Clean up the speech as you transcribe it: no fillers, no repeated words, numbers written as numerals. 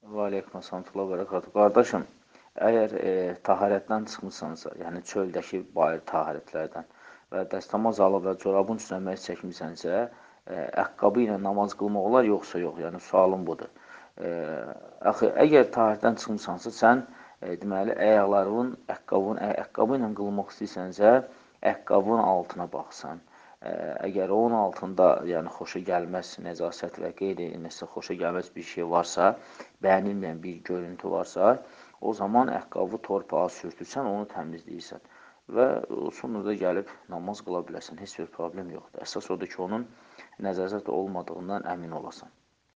Və aleykum əssalam və rəhmətullah. Qardaşım, əgər taharətdən çıxmısansa, yəni çöldəki bayır taharətlərdən və dəstəmaz alıb və corabın üstünə məhz çəkmisənsə, əqqabı ilə namaz qılmaq olar, yoxsa yox? Yəni sualım budur. E, Axı, əgər taharətdən çıxmısansa, sən deməli əqqabı ilə qılmaq istəyirsənsə, əqqabın altına baxsan. Əgər onun altında, yəni xoşa gəlməz nəcasət və qeyri nəsə xoşa gəlməz bir şey varsa, bəyənilməyən bir görüntü varsa, o zaman əqqabı torpağa sürtürsən, onu təmizləyirsən və sonra da gəlib namaz qıla bilərsən. Heç bir problem yoxdur. Əsas odur ki, onun nəcasət olmadığından əmin olasan.